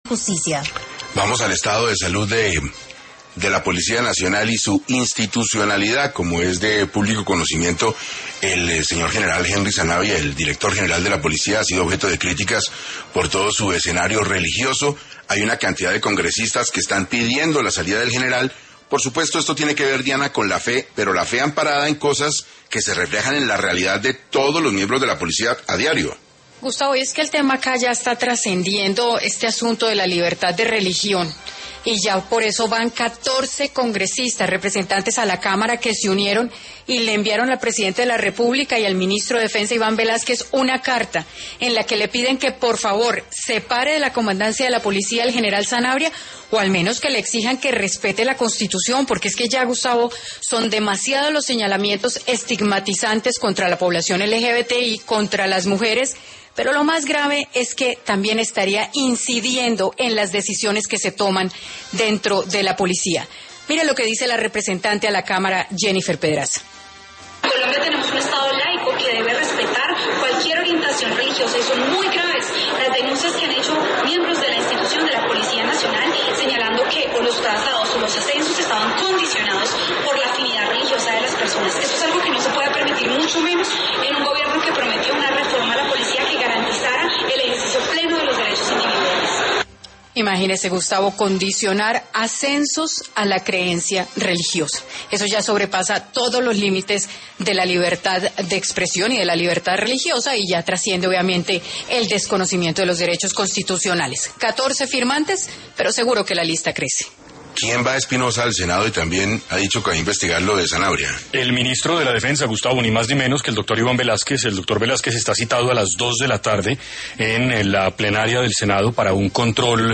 Justicia. Vamos al estado de salud de la Policía Nacional y su institucionalidad. Como es de público conocimiento, el señor general Henry Zanabria, el director general de la policía, ha sido objeto de críticas por todo su escenario religioso. Hay una cantidad de congresistas que están pidiendo la salida del general. Por supuesto, esto tiene que ver, Diana, con la fe, pero la fe amparada en cosas que se reflejan en la realidad de todos los miembros de la policía a diario. Gustavo, y es que el tema acá ya está trascendiendo este asunto de la libertad de religión. Y ya por eso van 14 congresistas, representantes a la Cámara, que se unieron y le enviaron al presidente de la República y al ministro de Defensa, Iván Velázquez, una carta en la que le piden que por favor separe de la comandancia de la policía al general Zanabria, o al menos que le exijan que respete la Constitución, porque es que ya, Gustavo, son demasiados los señalamientos estigmatizantes contra la población LGBTI, contra las mujeres. Pero lo más grave es que también estaría incidiendo en las decisiones que se toman dentro de la policía. Mire lo que dice la representante a la Cámara, Jennifer Pedraza. En Colombia tenemos un Estado laico que debe respetar cualquier orientación religiosa y son muy graves las denuncias que han hecho miembros de la institución de la Policía Nacional señalando que o los traslados o los ascensos estaban condicionados por la afinidad religiosa de las personas. Esto es algo que no se puede permitir, mucho menos en un gobierno que prometió una reforma a la policía que garantizara el ejercicio pleno de los derechos individuales. Imagínese, Gustavo, condicionar ascensos a la creencia religiosa. Eso ya sobrepasa todos los límites de la libertad de expresión y de la libertad religiosa y ya trasciende, obviamente, el desconocimiento de los derechos constitucionales. 14 firmantes, pero seguro que la lista crece. ¿Quién va a Espinosa al Senado y también ha dicho que va a investigar lo de Zanabria? El ministro de la Defensa, Gustavo, ni más ni menos que el doctor Iván Velázquez. El doctor Velázquez está citado a las 2 de la tarde en la plenaria del Senado para un control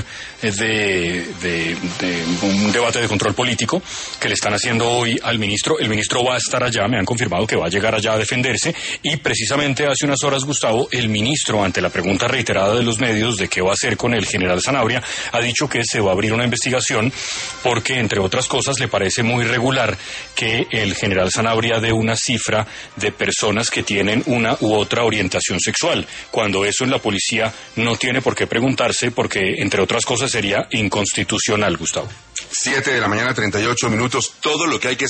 un debate de control político que le están haciendo hoy al ministro. El ministro va a estar allá, me han confirmado que va a llegar allá a defenderse, y precisamente hace unas horas, Gustavo, el ministro, ante la pregunta reiterada de los medios de qué va a hacer con el general Zanabria, ha dicho que se va a abrir una investigación porque, entre otras cosas, le parece muy irregular que el general Zanabria dé una cifra de personas que tienen una u otra orientación sexual, cuando eso en la policía no tiene por qué preguntarse, porque, entre otras cosas, sería inconstitucional, Gustavo. 7 de la mañana, 38 minutos, todo lo que hay que